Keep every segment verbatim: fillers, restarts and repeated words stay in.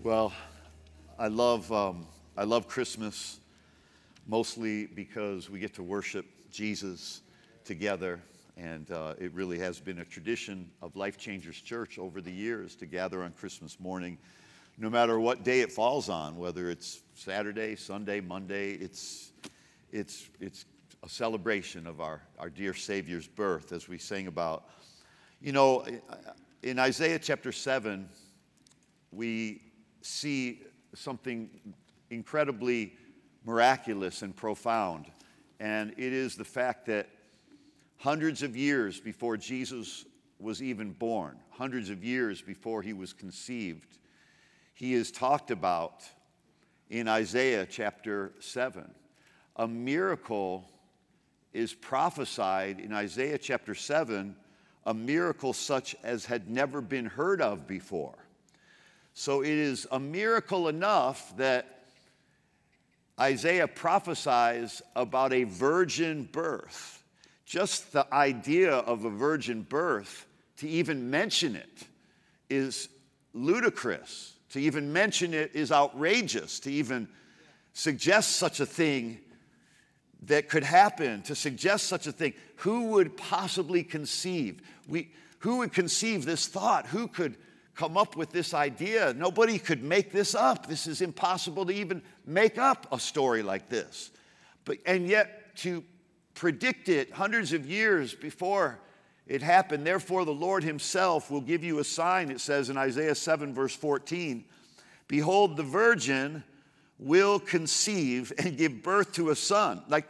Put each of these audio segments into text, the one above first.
Well, I love um, I love Christmas mostly because we get to worship Jesus together, and uh, it really has been a tradition of Life Changers Church over the years to gather on Christmas morning, no matter what day it falls on, whether it's Saturday, Sunday, Monday. It's it's it's a celebration of our our dear Savior's birth, as we sing about. You know, in Isaiah chapter seven, we see something incredibly miraculous and profound. And it is the fact that hundreds of years before Jesus was even born, hundreds of years before he was conceived, he is talked about in Isaiah chapter seven. A miracle is prophesied in Isaiah chapter seven, a miracle such as had never been heard of before. So it is a miracle enough that Isaiah prophesies about a virgin birth. Just the idea of a virgin birth, to even mention it, is ludicrous. To even mention it is outrageous. To even suggest such a thing that could happen, to suggest such a thing. Who would possibly conceive? We, who would conceive this thought? Who could come up with this idea? Nobody could make this up. This is impossible to even make up a story like this. But and yet to predict it hundreds of years before it happened, therefore the Lord himself will give you a sign, it says in Isaiah seven verse fourteen, behold, the virgin will conceive and give birth to a son. Like,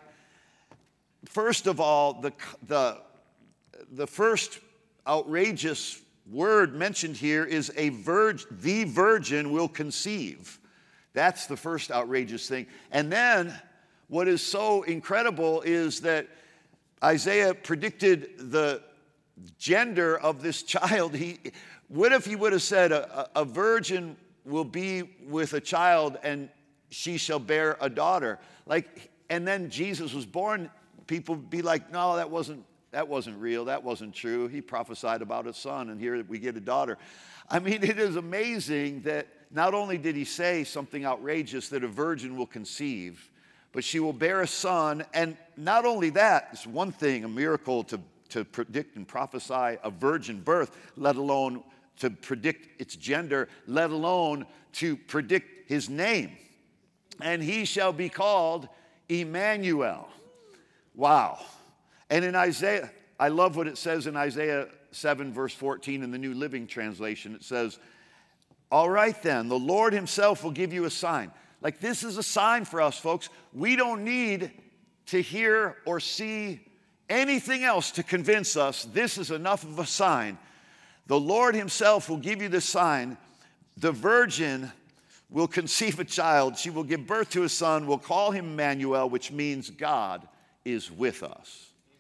first of all, the the the first outrageous word mentioned here is a virgin. The virgin will conceive. That's the first outrageous thing. And then what is so incredible is that Isaiah predicted the gender of this child. He, what if he would have said a, a virgin will be with a child and she shall bear a daughter? Like, and then Jesus was born, people would be like, no, that wasn't That wasn't real. That wasn't true. He prophesied about a son, and here we get a daughter. I mean, it is amazing that not only did he say something outrageous, that a virgin will conceive, but she will bear a son. And not only that, it's one thing, a miracle to, to predict and prophesy a virgin birth, let alone to predict its gender, let alone to predict his name. And he shall be called Emmanuel. Wow. And in Isaiah, I love what it says in Isaiah seven, verse fourteen in the New Living Translation. It says, all right then, the Lord himself will give you a sign. Like, this is a sign for us, folks. We don't need to hear or see anything else to convince us. This is enough of a sign. The Lord himself will give you the sign. The virgin will conceive a child. She will give birth to a son. We'll call him Emmanuel, which means God is with us.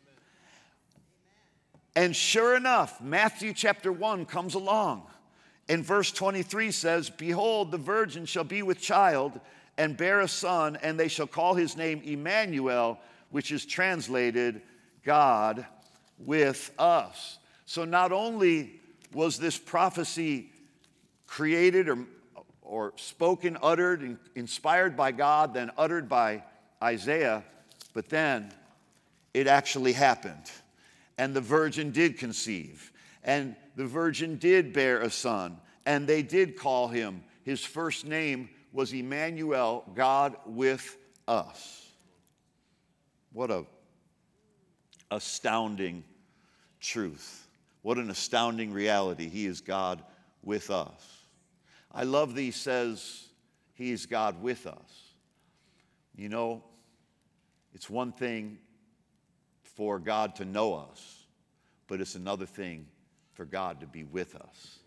And sure enough, Matthew chapter one comes along. And verse twenty-three says, behold, the virgin shall be with child and bear a son, and they shall call his name Emmanuel, which is translated God with us. So not only was this prophecy created or, or spoken, uttered, inspired by God, then uttered by Isaiah, but then it actually happened. And the virgin did conceive, and the virgin did bear a son, and they did call him. His first name was Emmanuel, God with us. What a astounding truth. What an astounding reality. He is God with us. I love that he says he is God with us. You know, it's one thing for God to know us, but it's another thing for God to be with us.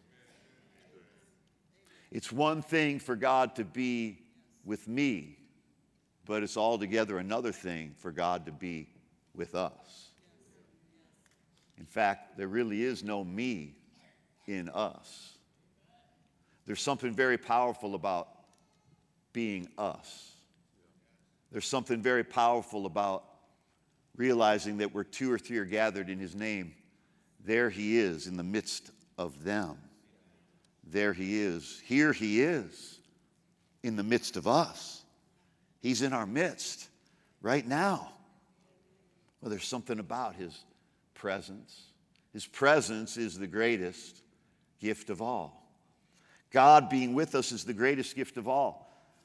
It's one thing for God to be with me, but it's altogether another thing for God to be with us. In fact, there really is no me in us. There's something very powerful about being us. There's something very powerful about realizing that where two or three are gathered in his name, there he is in the midst of them. there he is. Here he is in the midst of us. He's in our midst right now. Well, there's something about his presence. His presence is the greatest gift of all. God being with us is the greatest gift of all.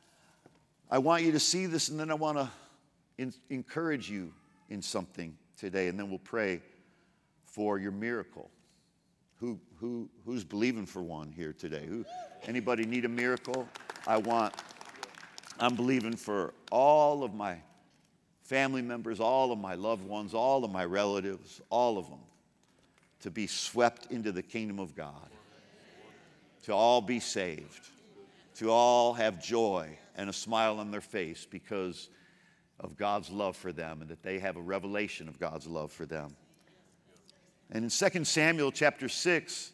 I want you to see this, and then I want to in- encourage you in something today, and then we'll pray for your miracle. Who, who, who's believing for one here today? Who, anybody need a miracle? I want, I'm believing for all of my family members, all of my loved ones, all of my relatives, all of them, to be swept into the kingdom of God, to all be saved, to all have joy and a smile on their face because of God's love for them, and that they have a revelation of God's love for them. And in Second Samuel chapter six,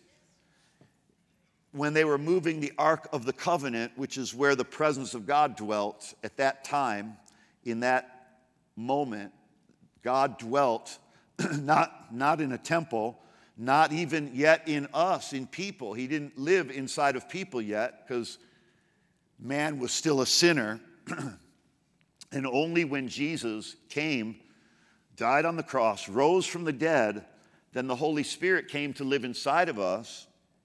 when they were moving the Ark of the Covenant, which is where the presence of God dwelt at that time, in that moment, God dwelt not, not in a temple, not even yet in us, in people. He didn't live inside of people yet because man was still a sinner. And only when Jesus came, died on the cross, rose from the dead, then the Holy Spirit came to live inside of us.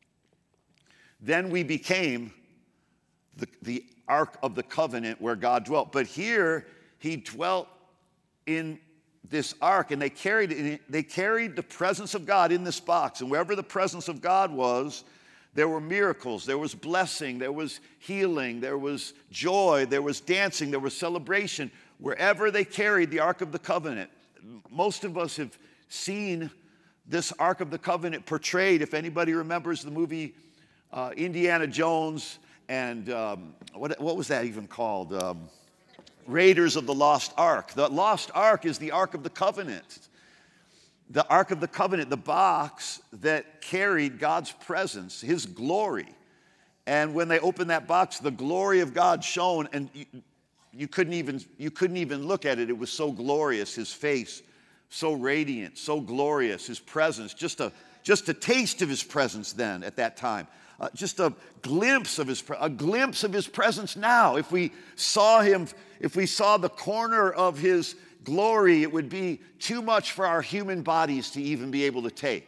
Then we became the, the Ark of the Covenant where God dwelt. But here he dwelt in this ark, and they carried it, they carried the presence of God in this box. And wherever the presence of God was, there were miracles, there was blessing, there was healing, there was joy, there was dancing, there was celebration. Wherever they carried the Ark of the Covenant. Most of us have seen this Ark of the Covenant portrayed. If anybody remembers the movie uh, Indiana Jones and um, what, what was that even called? Um, Raiders of the Lost Ark. The Lost Ark is the Ark of the Covenant. The Ark of the Covenant, the box that carried God's presence, his glory. And when they opened that box, the glory of God shone, and you, you couldn't even, you couldn't even look at it. It was so glorious, his face, so radiant, so glorious, his presence, just a, just a taste of his presence then at that time. Uh, just a glimpse of his a glimpse of his presence now. If we saw him, if we saw the corner of his glory, it would be too much for our human bodies to even be able to take.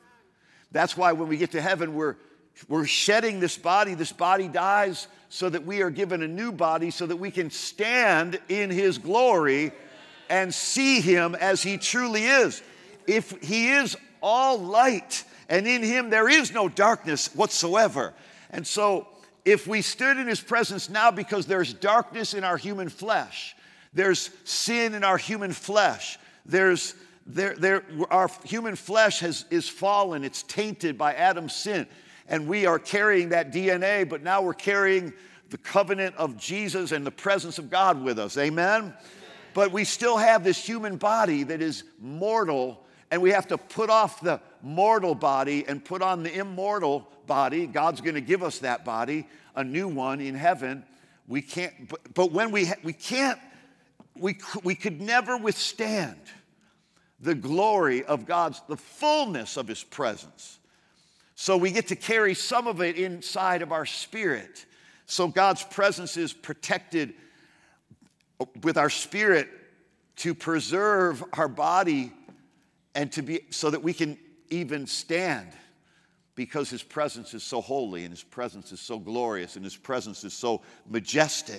That's why when we get to heaven, we're we're shedding this body. This body dies so that we are given a new body, so that we can stand in his glory and see him as he truly is. If he is all light, and in him there is no darkness whatsoever. And so if we stood in his presence now, because there's darkness in our human flesh, there's sin in our human flesh, there's there, there, our human flesh has, is fallen, it's tainted by Adam's sin, and we are carrying that D N A, but now we're carrying the covenant of Jesus and the presence of God with us, amen? Amen. But we still have this human body that is mortal, and we have to put off the mortal body and put on the immortal body. God's going to give us that body, a new one in heaven. We can't, but, but when we, ha- we can't, we, we could never withstand the glory of God's, the fullness of his presence. So we get to carry some of it inside of our spirit. So God's presence is protected with our spirit to preserve our body and to be, so that we can even stand, because his presence is so holy and his presence is so glorious and his presence is so majestic.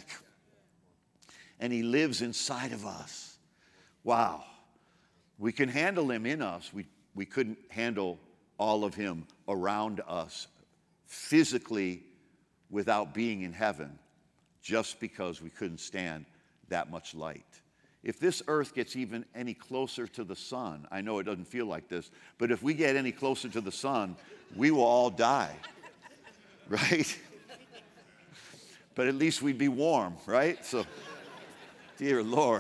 And he lives inside of us. Wow. We can handle him in us. We, we couldn't handle all of him around us physically without being in heaven, just because we couldn't stand that much light. If this earth gets even any closer to the sun, I know it doesn't feel like this, but if we get any closer to the sun, we will all die, right? But at least we'd be warm, right? So, dear Lord.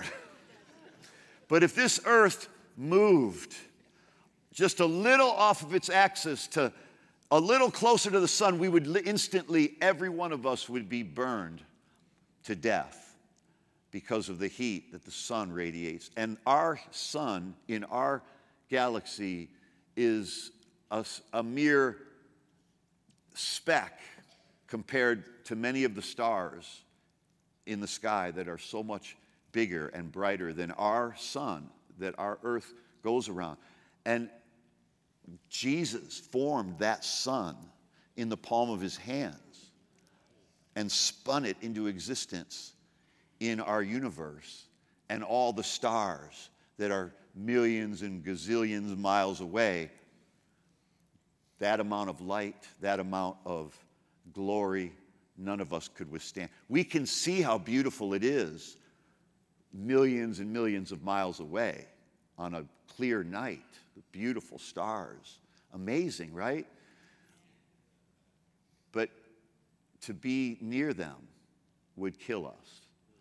But if this earth moved just a little off of its axis to a little closer to the sun, we would instantly, every one of us would be burned to death, because of the heat that the sun radiates. And our sun in our galaxy is a, a mere speck compared to many of the stars in the sky that are so much bigger and brighter than our sun that our earth goes around. And Jesus formed that sun in the palm of his hands and spun it into existence in our universe, and all the stars that are millions and gazillions of miles away. That amount of light, that amount of glory, none of us could withstand. We can see how beautiful it is millions and millions of miles away on a clear night. The beautiful stars. Amazing, right? But to be near them would kill us.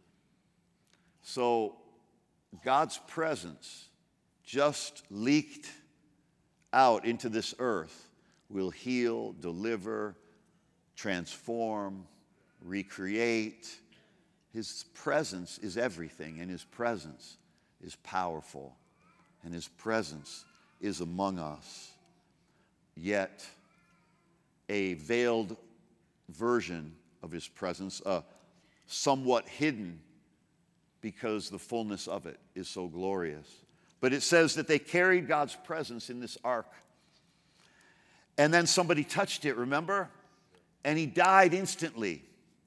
So God's presence just leaked out into this earth will heal, deliver, transform, recreate. His presence is everything, and his presence is powerful, and his presence is among us. Yet a veiled version of his presence, uh, somewhat hidden because the fullness of it is so glorious. But it says that they carried God's presence in this ark. And then somebody touched it, remember? And he died instantly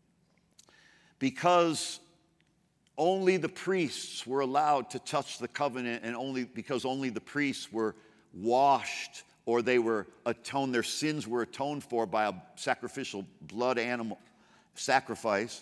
because only the priests were allowed to touch the covenant, and only because only the priests were washed, or they were atoned, their sins were atoned for by a sacrificial blood animal sacrifice.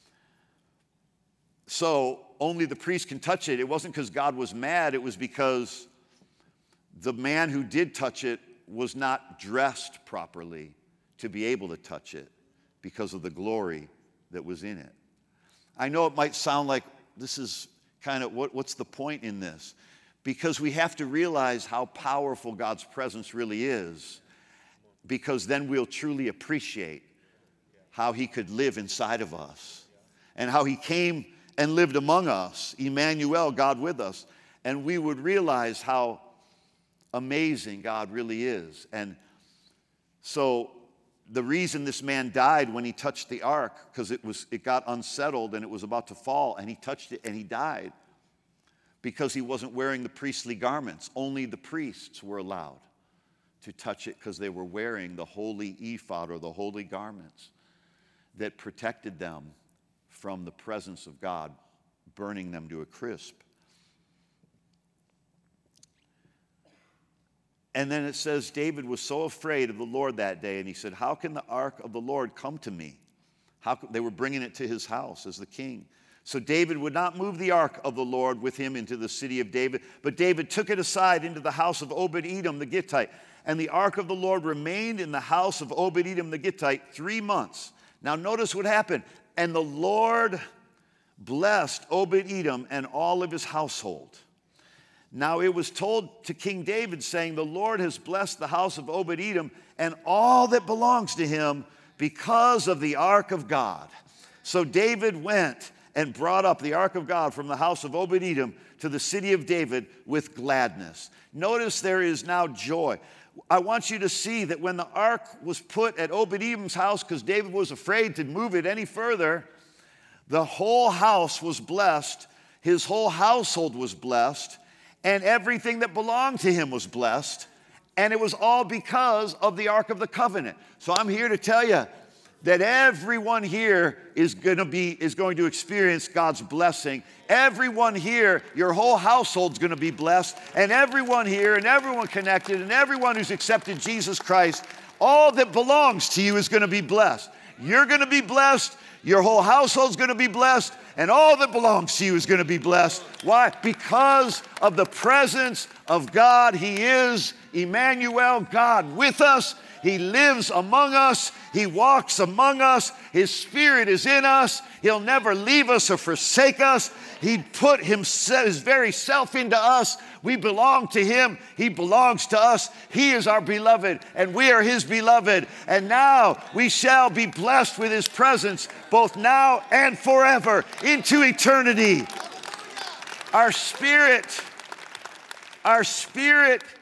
So only the priest can touch it. It wasn't because God was mad. It was because the man who did touch it was not dressed properly to be able to touch it because of the glory that was in it. I know it might sound like this is kind of, what, what's the point in this? Because we have to realize how powerful God's presence really is, because then we'll truly appreciate how he could live inside of us and how he came and lived among us, Emmanuel, God with us, and we would realize how amazing God really is. And so the reason this man died when he touched the ark, because it was it got unsettled and it was about to fall, and he touched it and he died because he wasn't wearing the priestly garments. Only the priests were allowed to touch it because they were wearing the holy ephod, or the holy garments that protected them from the presence of God, burning them to a crisp. And then it says David was so afraid of the Lord that day, and he said, how can the ark of the Lord come to me? How could, they were bringing it to his house as the king. So David would not move the ark of the Lord with him into the city of David, but David took it aside into the house of Obed-Edom the Gittite. And the ark of the Lord remained in the house of Obed-Edom the Gittite three months. Now notice what happened. And the Lord blessed Obed-Edom and all of his household. Now it was told to King David, saying, the Lord has blessed the house of Obed-Edom and all that belongs to him because of the ark of God. So David went and brought up the ark of God from the house of Obed-Edom to the city of David with gladness. Notice there is now joy. I want you to see that when the ark was put at Obed-Edom's house, because David was afraid to move it any further, the whole house was blessed, his whole household was blessed, and everything that belonged to him was blessed, and it was all because of the Ark of the Covenant. So I'm here to tell you that everyone here is going to be is going to experience God's blessing. Everyone here, your whole household's going to be blessed, and everyone here and everyone connected and everyone who's accepted Jesus Christ, all that belongs to you is going to be blessed. You're going to be blessed, your whole household's going to be blessed, and all that belongs to you is going to be blessed. Why? Because of the presence of God. He is Emmanuel, God with us. He lives among us. He walks among us. His Spirit is in us. He'll never leave us or forsake us. He put himself, his very self into us. We belong to him. He belongs to us. He is our beloved, and we are his beloved. And now we shall be blessed with his presence, both now and forever, into eternity. Our spirit, our spirit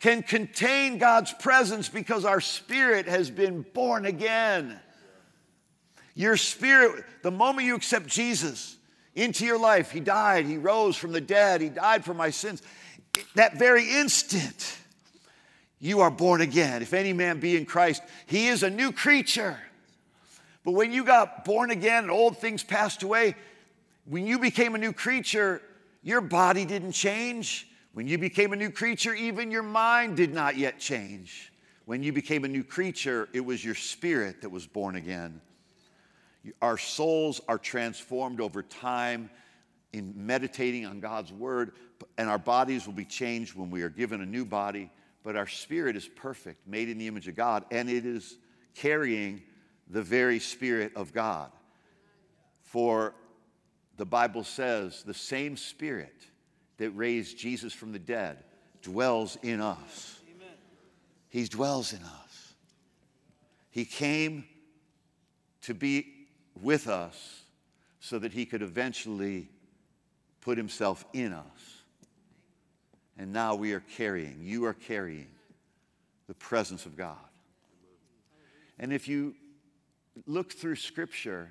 can contain God's presence because our spirit has been born again. Your spirit, the moment you accept Jesus into your life, he died, he rose from the dead, he died for my sins. That very instant, you are born again. If any man be in Christ, he is a new creature. But when you got born again and old things passed away, when you became a new creature, your body didn't change. When you became a new creature, even your mind did not yet change. When you became a new creature, it was your spirit that was born again. Our souls are transformed over time in meditating on God's word, and our bodies will be changed when we are given a new body, but our spirit is perfect, made in the image of God, and it is carrying the very Spirit of God. For the Bible says the same Spirit that raised Jesus from the dead dwells in us. Amen. He dwells in us. He came to be with us so that he could eventually put himself in us. And now we are carrying, you are carrying the presence of God. And if you look through Scripture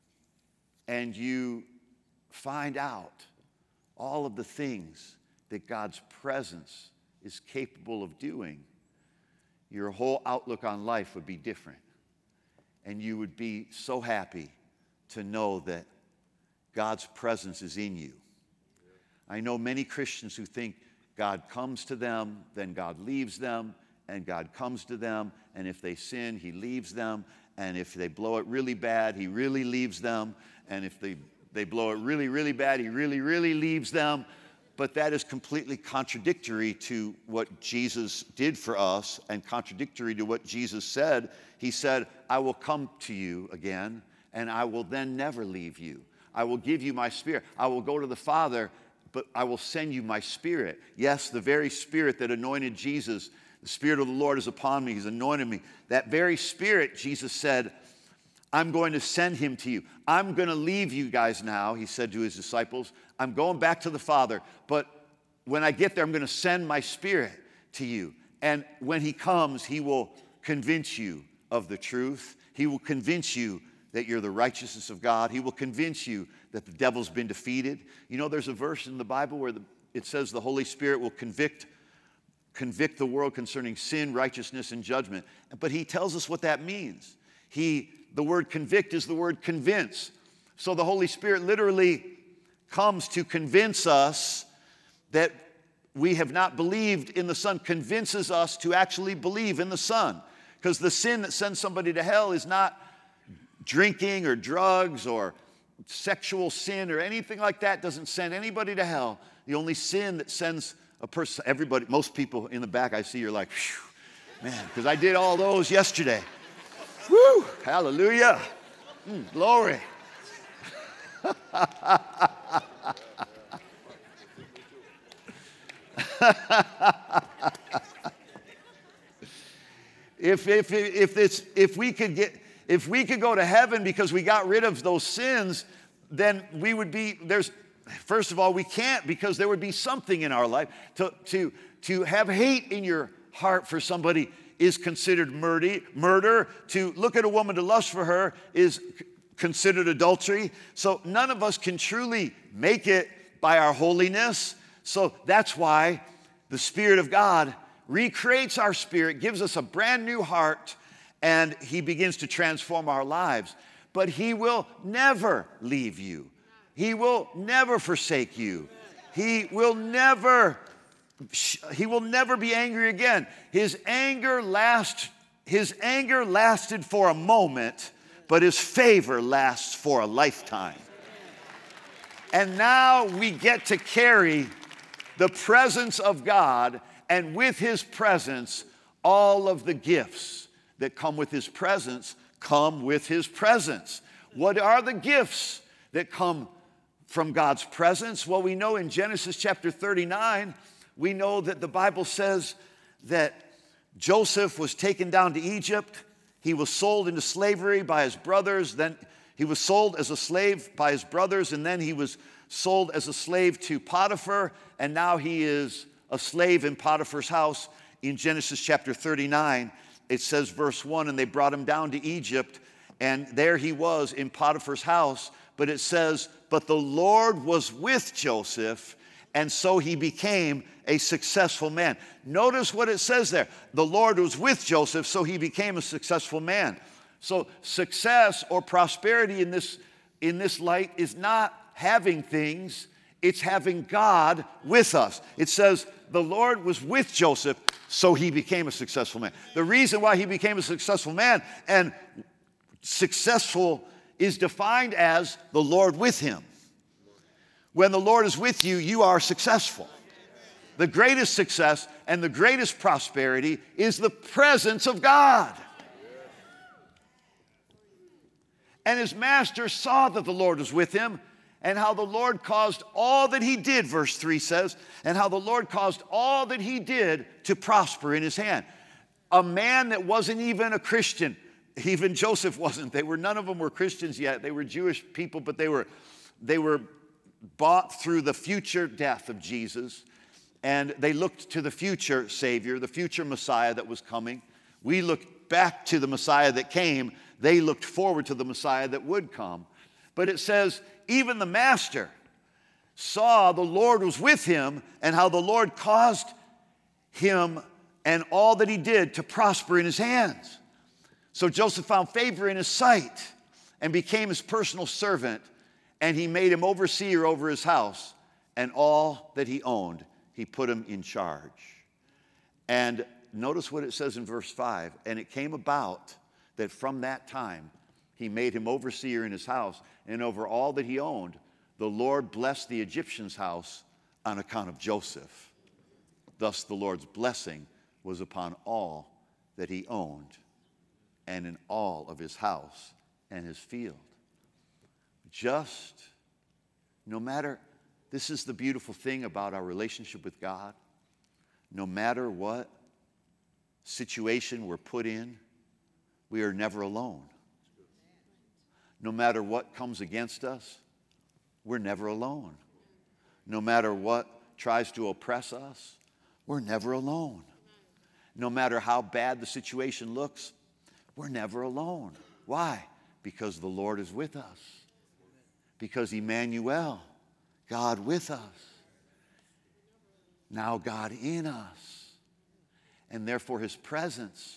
and you find out all of the things that God's presence is capable of doing, your whole outlook on life would be different. And you would be so happy to know that God's presence is in you. I know many Christians who think God comes to them, then God leaves them, and God comes to them, and if they sin, he leaves them, and if they blow it really bad, he really leaves them, and if they, they blow it really, really bad, he really, really leaves them. But that is completely contradictory to what Jesus did for us and contradictory to what Jesus said. He said, I will come to you again, and I will then never leave you. I will give you my Spirit. I will go to the Father, but I will send you my Spirit. Yes, the very Spirit that anointed Jesus, the Spirit of the Lord is upon me. He's anointed me. That very Spirit, Jesus said, I'm going to send him to you. I'm going to leave you guys now, he said to his disciples. I'm going back to the Father, but when I get there, I'm going to send my Spirit to you. And when he comes, he will convince you of the truth. He will convince you that you're the righteousness of God. He will convince you that the devil's been defeated. You know, there's a verse in the Bible where the, it says the Holy Spirit will convict, convict the world concerning sin, righteousness, and judgment. But he tells us what that means. He, the word convict is the word convince. So the Holy Spirit literally comes to convince us that we have not believed in the Son, convinces us to actually believe in the Son. Because the sin that sends somebody to hell is not drinking or drugs or sexual sin or anything like that. Doesn't send anybody to hell. The only sin that sends a person, everybody, most people in the back I see, you're like, phew, man, because I did all those yesterday. Woo, hallelujah, mm, glory. if, if, if, it's, if, we could get, if we could go to heaven because we got rid of those sins, then we would be, there's, first of all, we can't because there would be something in our life. To, to, to have hate in your heart for somebody is considered murder. Murder. To look at a woman to lust for her is considered adultery. So none of us can truly make it by our holiness. So that's why the Spirit of God recreates our spirit, gives us a brand new heart, and he begins to transform our lives. But he will never leave you. He will never forsake you. He will never, he will never be angry again. His anger last, his anger lasted for a moment, but his favor lasts for a lifetime. And now we get to carry the presence of God, and with his presence, all of the gifts that come with his presence come with his presence. What are the gifts that come from God's presence? Well, we know in Genesis chapter thirty-nine, we know that the Bible says that Joseph was taken down to Egypt. He was sold into slavery by his brothers. Then he was sold as a slave by his brothers, and then he was sold as a slave to Potiphar, and now he is a slave in Potiphar's house in Genesis chapter thirty-nine, it says verse one, and they brought him down to Egypt, and there he was in Potiphar's house. But it says, but the Lord was with Joseph, and so he became a successful man. Notice what it says there. The Lord was with Joseph, so he became a successful man. So success or prosperity in this, in this light is not having things, it's having God with us. It says the Lord was with Joseph, so he became a successful man. The reason why he became a successful man, and successful is defined as the Lord with him. When the Lord is with you, you are successful. The greatest success and the greatest prosperity is the presence of God. And his master saw that the Lord was with him, and how the Lord caused all that he did, verse three says, and how the Lord caused all that he did to prosper in his hand. A man that wasn't even a Christian, even Joseph wasn't. They were, none of them were Christians yet. They were Jewish people, but they were, they were bought through the future death of Jesus. And they looked to the future Savior, the future Messiah that was coming. We looked back to the Messiah that came. They looked forward to the Messiah that would come. But it says, even the master saw the Lord was with him, and how the Lord caused him and all that he did to prosper in his hands. So Joseph found favor in his sight and became his personal servant, and he made him overseer over his house, and all that he owned, he put him in charge. And notice what it says in verse five, and it came about that from that time he made him overseer in his house, and over all that he owned, the Lord blessed the Egyptian's house on account of Joseph. Thus the Lord's blessing was upon all that he owned, and in all of his house and his field. Just, no matter, this is the beautiful thing about our relationship with God. No matter what situation we're put in, we are never alone. No matter what comes against us, we're never alone. No matter what tries to oppress us, we're never alone. No matter how bad the situation looks, we're never alone. Why? Because the Lord is with us. Because Emmanuel, God with us. Now God in us. And therefore his presence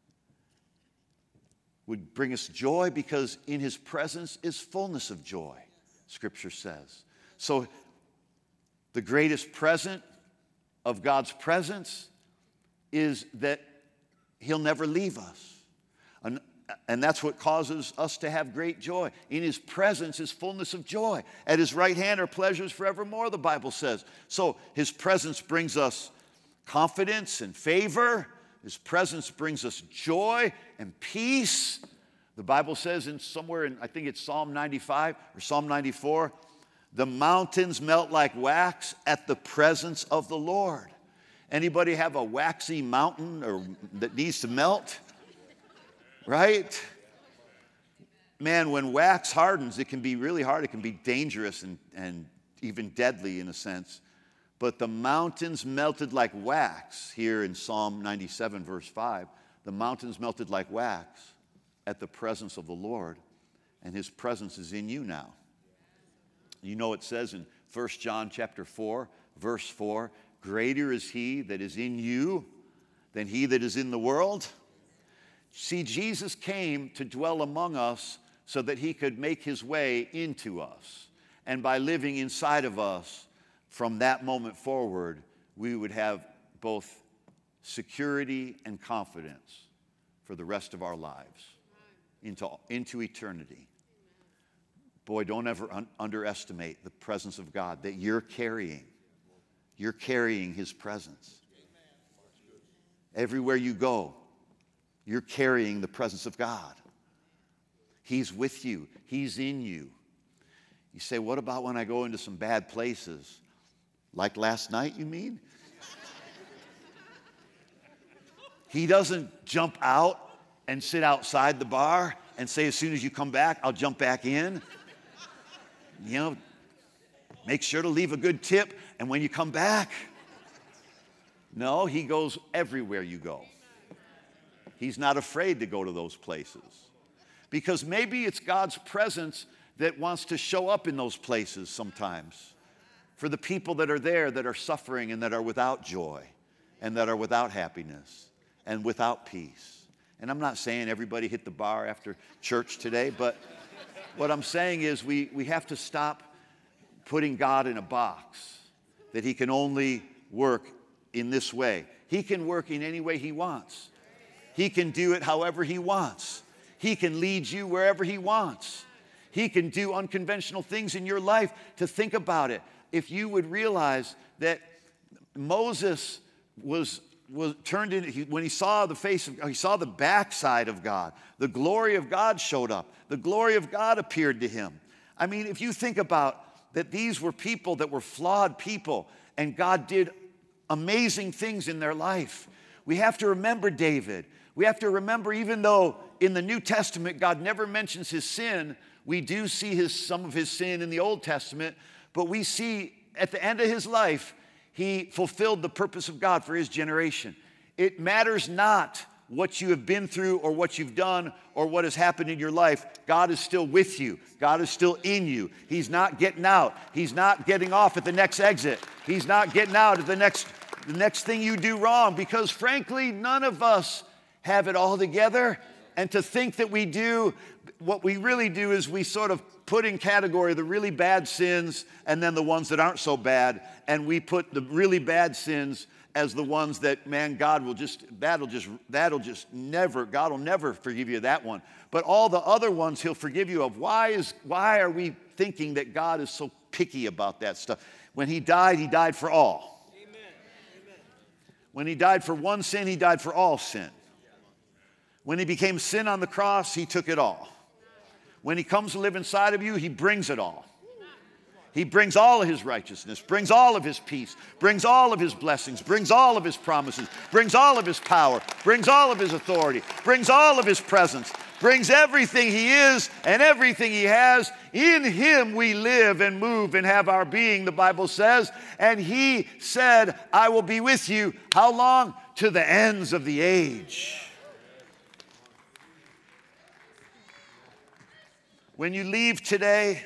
would bring us joy, because in his presence is fullness of joy, Scripture says. So the greatest present of God's presence is that he'll never leave us. And, and that's what causes us to have great joy. In his presence is fullness of joy. At his right hand are pleasures forevermore, the Bible says. So his presence brings us confidence and favor. His presence brings us joy and peace. The Bible says in somewhere in, I think it's Psalm ninety-five or Psalm ninety-four, the mountains melt like wax at the presence of the Lord. Anybody have a waxy mountain or that needs to melt? Right? Man, when wax hardens, it can be really hard. It can be dangerous and, and even deadly in a sense. But the mountains melted like wax, here in Psalm ninety-seven, verse five. The mountains melted like wax at the presence of the Lord, and his presence is in you now. You know it says in First John chapter four, verse four, greater is he that is in you than he that is in the world. See, Jesus came to dwell among us so that he could make his way into us. And by living inside of us, from that moment forward, we would have both security and confidence for the rest of our lives into, into eternity. Boy, don't ever un- underestimate the presence of God that you're carrying. You're carrying his presence. Everywhere you go, you're carrying the presence of God. He's with you. He's in you. You say, what about when I go into some bad places? Like last night, you mean? He doesn't jump out and sit outside the bar and say, as soon as you come back, I'll jump back in. You know, make sure to leave a good tip, and when you come back, No, he goes everywhere you go. He's not afraid to go to those places. Because maybe it's God's presence that wants to show up in those places sometimes for the people that are there that are suffering and that are without joy and that are without happiness and without peace. And I'm not saying everybody hit the bar after church today, but what I'm saying is we, we have to stop putting God in a box, that he can only work in this way. He can work in any way he wants. He can do it however he wants. He can lead you wherever he wants. He can do unconventional things in your life. To think about it, if you would realize that Moses was, was turned in, he, when he saw the face of, he saw the backside of God, the glory of God showed up. The glory of God appeared to him. I mean, if you think about that, these were people that were flawed people, and God did amazing things in their life. We have to remember David. We have to remember, even though in the New Testament God never mentions his sin, we do see his, some of his sin in the Old Testament, but we see at the end of his life, he fulfilled the purpose of God for his generation. It matters not what you have been through or what you've done or what has happened in your life. God is still with you. God is still in you. He's not getting out. He's not getting off at the next exit. He's not getting out at the next, the next thing you do wrong, because frankly, none of us have it all together. And to think that we do, what we really do is we sort of put in category the really bad sins and then the ones that aren't so bad. And we put the really bad sins as the ones that, man, God will just, that'll just, that'll just never, God will never forgive you that one. But all the other ones he'll forgive you of. Why is, why are we thinking that God is so picky about that stuff? When he died, he died for all. Amen. Amen. When he died for one sin, he died for all sin. When he became sin on the cross, he took it all. When he comes to live inside of you, he brings it all. He brings all of his righteousness, brings all of his peace, brings all of his blessings, brings all of his promises, brings all of his power, brings all of his authority, brings all of his presence, brings everything he is and everything he has. In him we live and move and have our being, the Bible says. And he said, I will be with you. How long? To the ends of the age. When you leave today,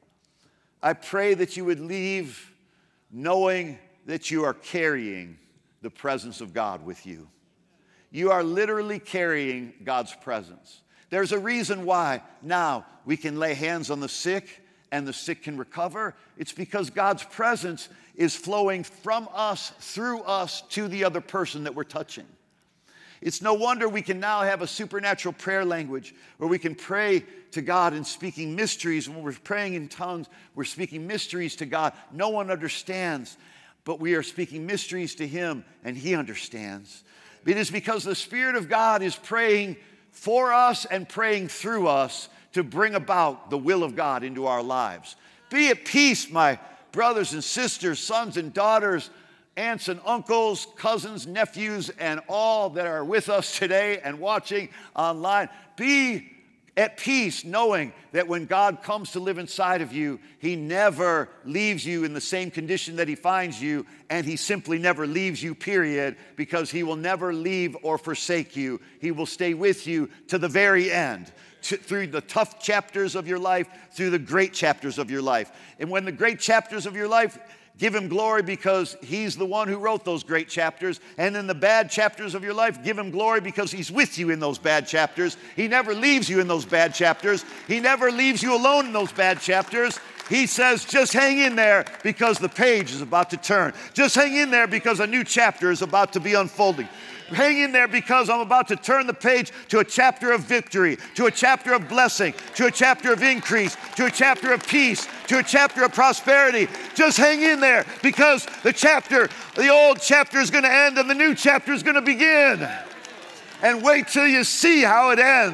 I pray that you would leave knowing that you are carrying the presence of God with you. You are literally carrying God's presence. There's a reason why now we can lay hands on the sick and the sick can recover. It's because God's presence is flowing from us, through us, to the other person that we're touching. It's no wonder we can now have a supernatural prayer language where we can pray to God in speaking mysteries. When we're praying in tongues, we're speaking mysteries to God. No one understands, but we are speaking mysteries to him, and he understands. It is because the Spirit of God is praying for us and praying through us to bring about the will of God into our lives. Be at peace, my brothers and sisters, sons and daughters, aunts and uncles, cousins, nephews, and all that are with us today and watching online. Be at peace knowing that when God comes to live inside of you, he never leaves you in the same condition that he finds you, and he simply never leaves you, period, because he will never leave or forsake you. He will stay with you to the very end, to, through the tough chapters of your life, through the great chapters of your life. And when the great chapters of your life, give him glory because he's the one who wrote those great chapters. And in the bad chapters of your life, give him glory because he's with you in those bad chapters. He never leaves you in those bad chapters. He never leaves you alone in those bad chapters. He says, just hang in there because the page is about to turn. Just hang in there because a new chapter is about to be unfolding. Hang in there because I'm about to turn the page to a chapter of victory, to a chapter of blessing, to a chapter of increase, to a chapter of peace, to a chapter of prosperity. Just hang in there because the chapter, the old chapter is going to end and the new chapter is going to begin. And wait till you see how it ends.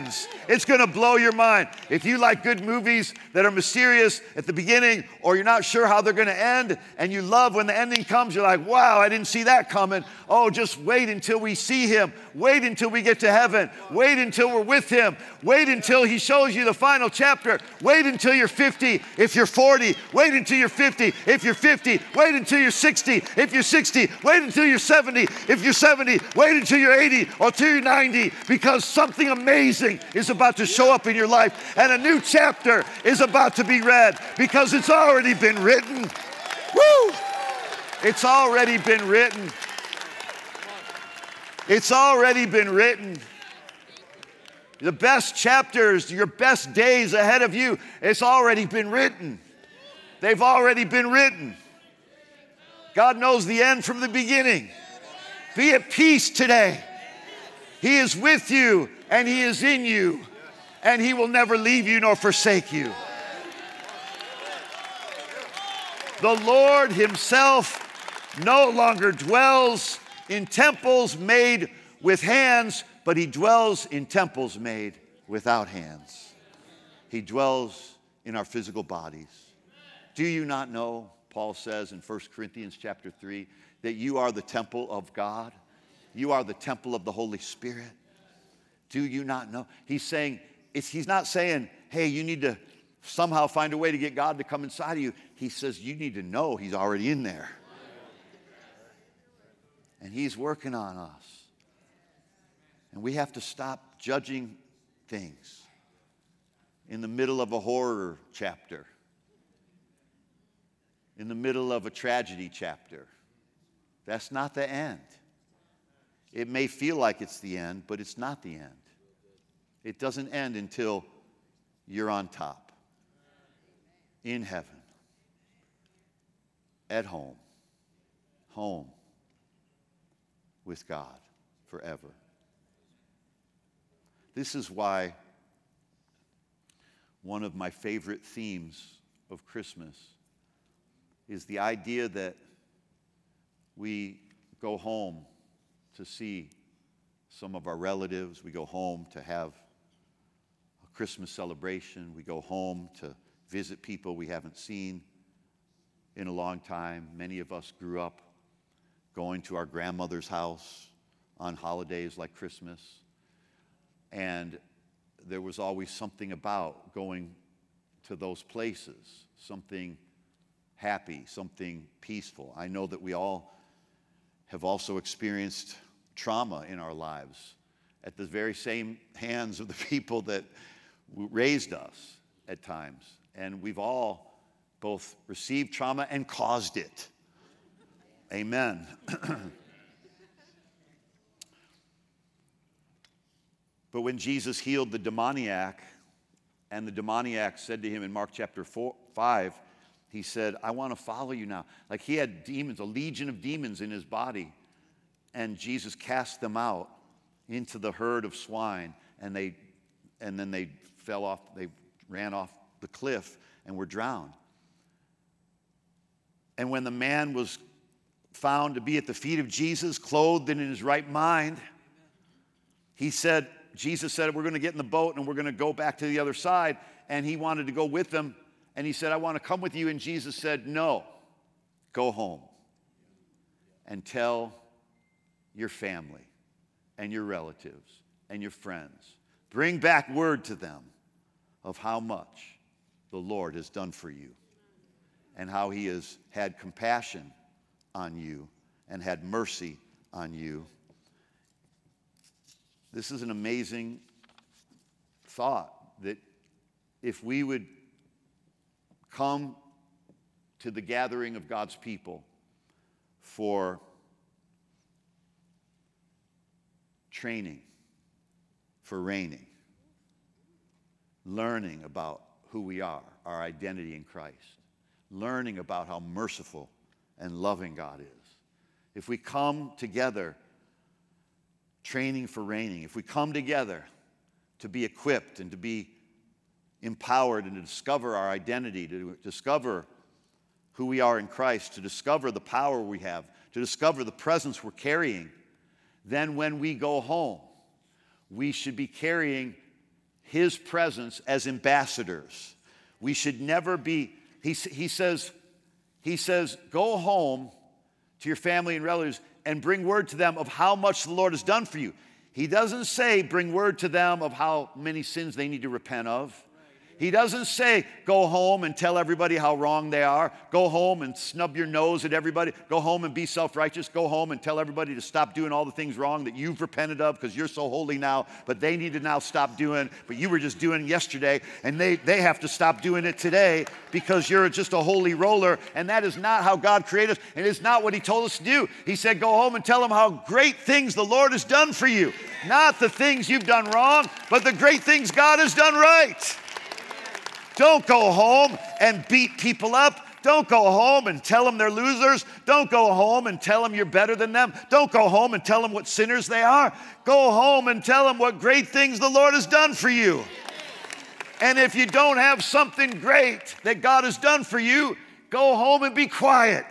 It's going to blow your mind. If you like good movies that are mysterious at the beginning, or you're not sure how they're going to end, and you love when the ending comes, you're like, wow, I didn't see that coming. Oh, just wait until we see him. Wait until we get to heaven. Wait until we're with him. Wait until he shows you the final chapter. Wait until you're fifty. If you're forty, wait until you're fifty. If you're fifty, wait until you're sixty. If you're sixty, wait until you're seventy. If you're seventy, wait until you're eighty or until you're ninety, because something amazing is about to show up in your life, and a new chapter is about to be read, because it's already been written. Woo! It's already been written. It's already been written. The best chapters, your best days ahead of you, it's already been written. They've already been written. God knows the end from the beginning. Be at peace today. He is with you, and he is in you, and he will never leave you nor forsake you. The Lord himself no longer dwells in temples made with hands, but he dwells in temples made without hands. He dwells in our physical bodies. Do you not know, Paul says in First Corinthians chapter three, that you are the temple of God? You are the temple of the Holy Spirit. Do you not know? He's saying, it's, he's not saying, hey, you need to somehow find a way to get God to come inside of you. He says, you need to know he's already in there. And he's working on us. And we have to stop judging things in the middle of a horror chapter, in the middle of a tragedy chapter. That's not the end. It may feel like it's the end, but it's not the end. It doesn't end until you're on top, in heaven, at home, home with God forever. This is why one of my favorite themes of Christmas is the idea that we go home to see some of our relatives. We go home to have a Christmas celebration. We go home to visit people we haven't seen in a long time. Many of us grew up going to our grandmother's house on holidays like Christmas. And there was always something about going to those places, something happy, something peaceful. I know that we all have also experienced trauma in our lives at the very same hands of the people that raised us at times. And we've all both received trauma and caused it. Amen. But when Jesus healed the demoniac, and the demoniac said to him in Mark chapter four, five, he said, I want to follow you now. Like he had demons, a legion of demons in his body. And Jesus cast them out into the herd of swine. And they, and then they fell off, they ran off the cliff and were drowned. And when the man was found to be at the feet of Jesus, clothed and in his right mind, he said, Jesus said, we're going to get in the boat and we're going to go back to the other side. And he wanted to go with them. And he said, I want to come with you. And Jesus said, no, go home and tell your family and your relatives and your friends. Bring back word to them of how much the Lord has done for you and how he has had compassion on you and had mercy on you. This is an amazing thought that if we would come to the gathering of God's people for training, for reigning, learning about who we are, our identity in Christ, learning about how merciful and loving God is. If we come together training for reigning, if we come together to be equipped and to be empowered and to discover our identity, to discover who we are in Christ, to discover the power we have, to discover the presence we're carrying, then when we go home, we should be carrying his presence as ambassadors. We should never be, he, he says, he says, go home to your family and relatives and bring word to them of how much the Lord has done for you. He doesn't say bring word to them of how many sins they need to repent of. He doesn't say go home and tell everybody how wrong they are. Go home and snub your nose at everybody. Go home and be self-righteous. Go home and tell everybody to stop doing all the things wrong that you've repented of because you're so holy now, but they need to now stop doing, but you were just doing yesterday, and they, they have to stop doing it today because you're just a holy roller, and that is not how God created us, and it's not what he told us to do. He said go home and tell them how great things the Lord has done for you. Not the things you've done wrong, but the great things God has done right. Don't go home and beat people up. Don't go home and tell them they're losers. Don't go home and tell them you're better than them. Don't go home and tell them what sinners they are. Go home and tell them what great things the Lord has done for you. And if you don't have something great that God has done for you, go home and be quiet.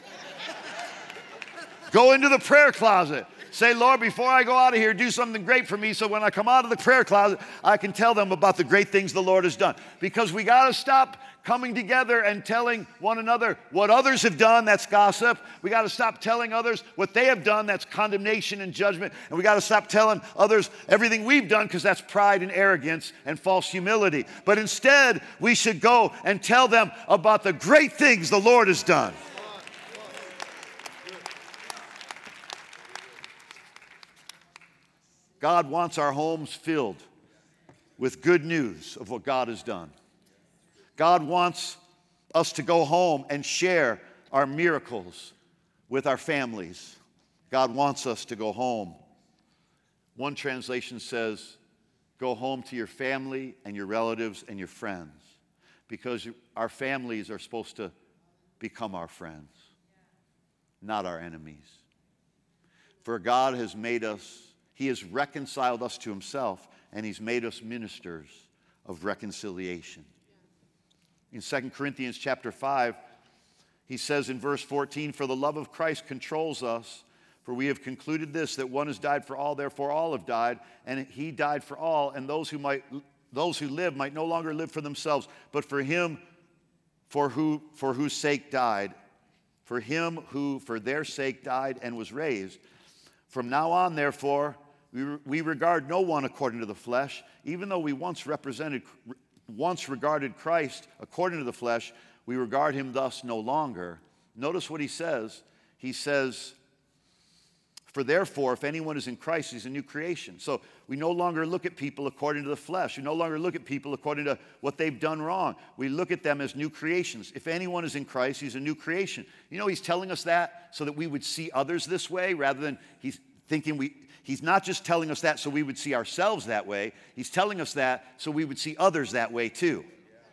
Go into the prayer closet. Say, Lord, before I go out of here, do something great for me so when I come out of the prayer closet, I can tell them about the great things the Lord has done. Because we got to stop coming together and telling one another what others have done, that's gossip. We got to stop telling others what they have done, that's condemnation and judgment. And we got to stop telling others everything we've done because that's pride and arrogance and false humility. But instead, we should go and tell them about the great things the Lord has done. God wants our homes filled with good news of what God has done. God wants us to go home and share our miracles with our families. God wants us to go home. One translation says, go home to your family and your relatives and your friends, because our families are supposed to become our friends, not our enemies. For God has made us He has reconciled us to himself, and he's made us ministers of reconciliation. In Second Corinthians chapter five, he says in verse fourteen, for the love of Christ controls us, for we have concluded this, that one has died for all, therefore all have died, and he died for all, and those who might, those who live might no longer live for themselves, but for him for who for whose sake died, for him who for their sake died and was raised. From now on, therefore, we, we regard no one according to the flesh, even though we once represented, once regarded Christ according to the flesh, we regard him thus no longer. Notice what he says. He says, for therefore, if anyone is in Christ, he's a new creation. So we no longer look at people according to the flesh. We no longer look at people according to what they've done wrong. We look at them as new creations. If anyone is in Christ, he's a new creation. You know, he's telling us that so that we would see others this way, rather than he's thinking we, he's not just telling us that so we would see ourselves that way. He's telling us that so we would see others that way too.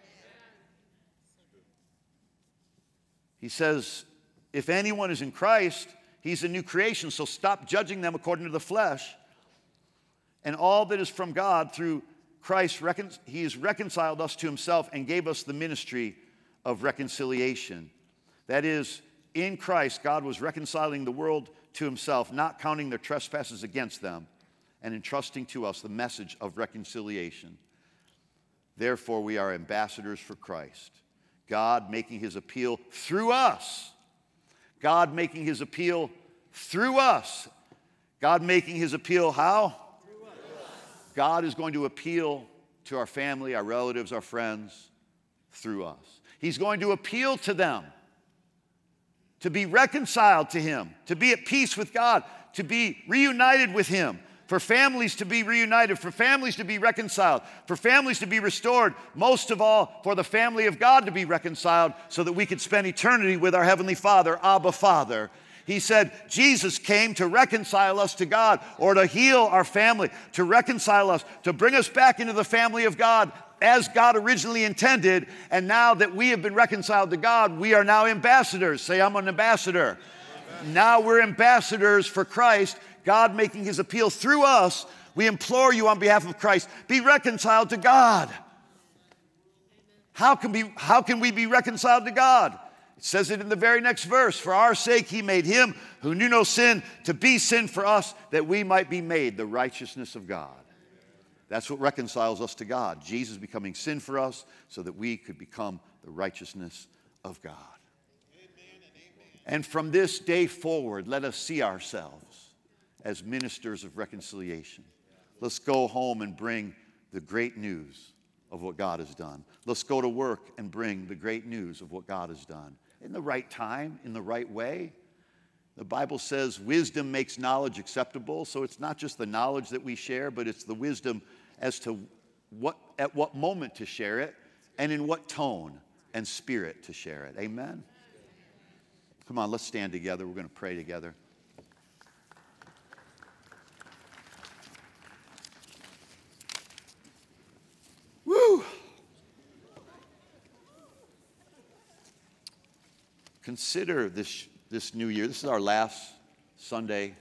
He says, if anyone is in Christ, he's a new creation, so stop judging them according to the flesh. And all that is from God through Christ, recon- he has reconciled us to himself and gave us the ministry of reconciliation. That is, in Christ, God was reconciling the world to himself, not counting their trespasses against them, and entrusting to us the message of reconciliation. Therefore, we are ambassadors for Christ, God making his appeal through us. God making his appeal through us. God making his appeal how? Through us. God is going to appeal to our family, our relatives, our friends through us. He's going to appeal to them to be reconciled to him, to be at peace with God, to be reunited with him, for families to be reunited, for families to be reconciled, for families to be restored, most of all, for the family of God to be reconciled so that we could spend eternity with our Heavenly Father, Abba Father. He said Jesus came to reconcile us to God, or to heal our family, to reconcile us, to bring us back into the family of God as God originally intended. And now that we have been reconciled to God, we are now ambassadors. Say, I'm an ambassador. Amen. Now we're ambassadors for Christ, God making his appeal through us. We implore you on behalf of Christ, be reconciled to God. How can, be, how can we be reconciled to God? It says it in the very next verse. For our sake he made him who knew no sin to be sin for us, that we might be made the righteousness of God. That's what reconciles us to God. Jesus becoming sin for us so that we could become the righteousness of God. Amen and amen. And from this day forward, let us see ourselves as ministers of reconciliation. Let's go home and bring the great news of what God has done. Let's go to work and bring the great news of what God has done. In the right time, in the right way. The Bible says wisdom makes knowledge acceptable. So it's not just the knowledge that we share, but it's the wisdom as to what, at what moment to share it and in what tone and spirit to share it. Amen? Come on, let's stand together. We're going to pray together. Woo! Consider this, this new year. This is our last Sunday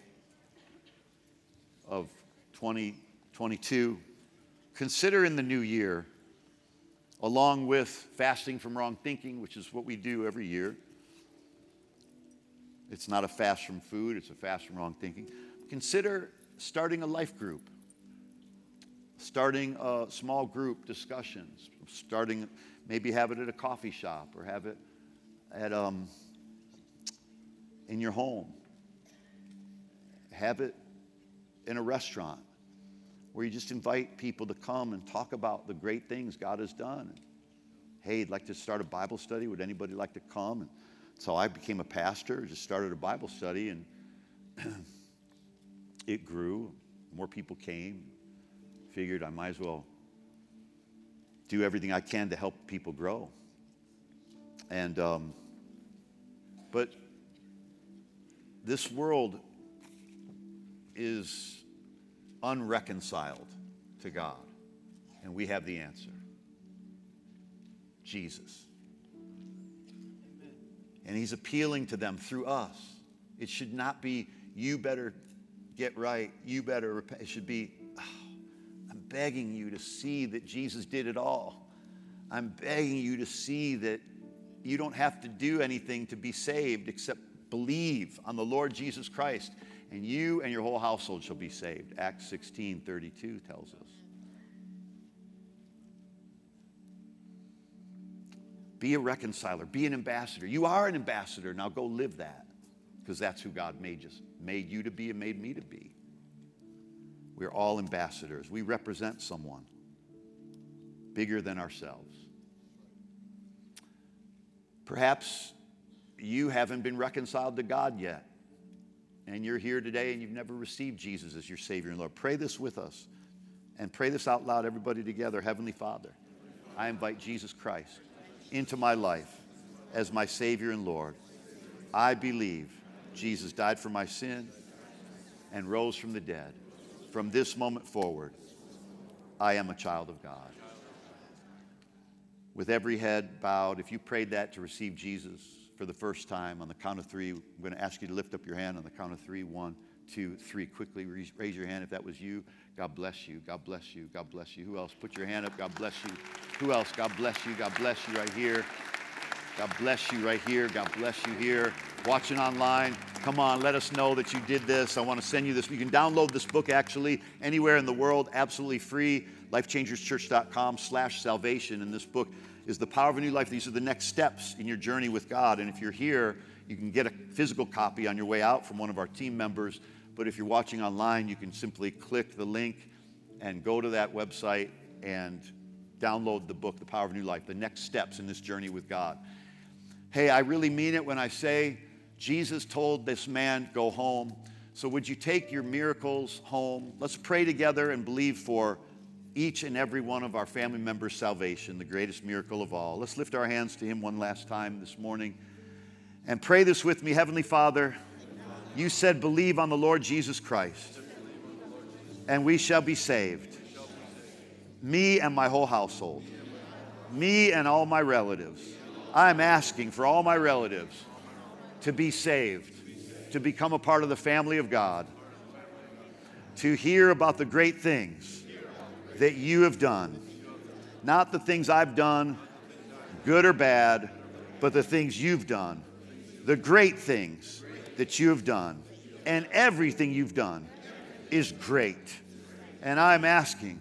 of twenty twenty-two. Consider in the new year, along with fasting from wrong thinking, which is what we do every year. It's not a fast from food, it's a fast from wrong thinking. Consider starting a life group, starting a small group discussions, starting, maybe have it at a coffee shop or have it at um, in your home. Have it in a restaurant where you just invite people to come and talk about the great things God has done. Hey, I'd like to start a Bible study. Would anybody like to come? And so I became a pastor, just started a Bible study, and it grew. More people came. Figured I might as well do everything I can to help people grow. And um, but this world is unreconciled to God, and we have the answer. Jesus. And he's appealing to them through us. It should not be, you better get right, you better repent. It should be, oh, I'm begging you to see that Jesus did it all. I'm begging you to see that you don't have to do anything to be saved except believe on the Lord Jesus Christ, and you and your whole household shall be saved. Acts sixteen thirty-two tells us. Be a reconciler. Be an ambassador. You are an ambassador. Now go live that, because that's who God made you, made you to be and made me to be. We're all ambassadors. We represent someone bigger than ourselves. Perhaps you haven't been reconciled to God yet, and you're here today and you've never received Jesus as your Savior and Lord. Pray this with us, and pray this out loud, everybody together. Heavenly Father, I invite Jesus Christ into my life as my Savior and Lord. I believe Jesus died for my sin and rose from the dead. From this moment forward, I am a child of God. With every head bowed, if you prayed that to receive Jesus for the first time, on the count of three, I'm going to ask you to lift up your hand on the count of three. One, two, three. Quickly raise your hand if that was you. God bless you. God bless you. God bless you. Who else? Put your hand up. God bless you. Who else? God bless you. God bless you right here. God bless you right here. God bless you here. Watching online, come on, let us know that you did this. I want to send you this. You can download this book actually anywhere in the world, absolutely free. lifechangerschurch.com slash salvation. And this book is The Power of a New Life. These are the next steps in your journey with God. And if you're here, you can get a physical copy on your way out from one of our team members. But if you're watching online, you can simply click the link and go to that website and download the book, The Power of a New Life, the next steps in this journey with God. Hey, I really mean it when I say Jesus told this man, go home. So would you take your miracles home? Let's pray together and believe for each and every one of our family members' salvation, the greatest miracle of all. Let's lift our hands to him one last time this morning and pray this with me. Heavenly Father, you said believe on the Lord Jesus Christ and we shall be saved. Me and my whole household. Me and all my relatives. I'm asking for all my relatives to be saved, to become a part of the family of God, to hear about the great things that you have done. Not the things I've done, good or bad, but the things you've done, the great things that you have done. And everything you've done is great. And I'm asking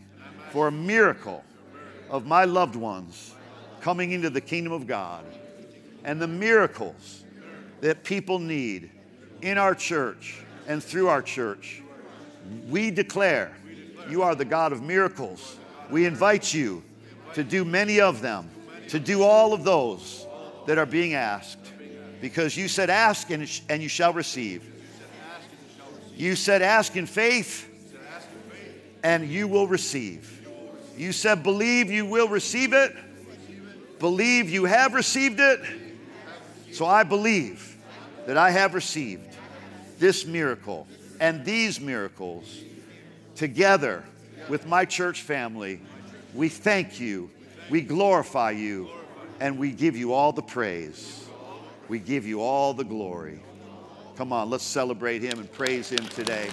for a miracle of my loved ones coming into the kingdom of God, and the miracles that people need in our church and through our church. We declare you are the God of miracles. We invite you to do many of them, to do all of those that are being asked, because you said ask and, sh- and you shall receive. You said ask in faith and you will receive. You said believe you will receive it. Believe you have received it. So I believe that I have received this miracle and these miracles together with my church family. We thank you, we glorify you, and we give you all the praise. We give you all the glory. Come on, let's celebrate him and praise him today.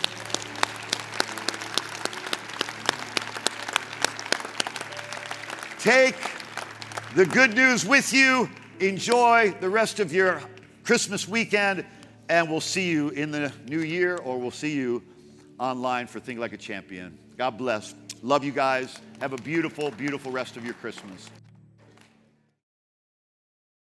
Take the good news with you. Enjoy the rest of your Christmas weekend, and we'll see you in the new year, or we'll see you online for Think Like a Champion. God bless. Love you guys. Have a beautiful, beautiful rest of your Christmas.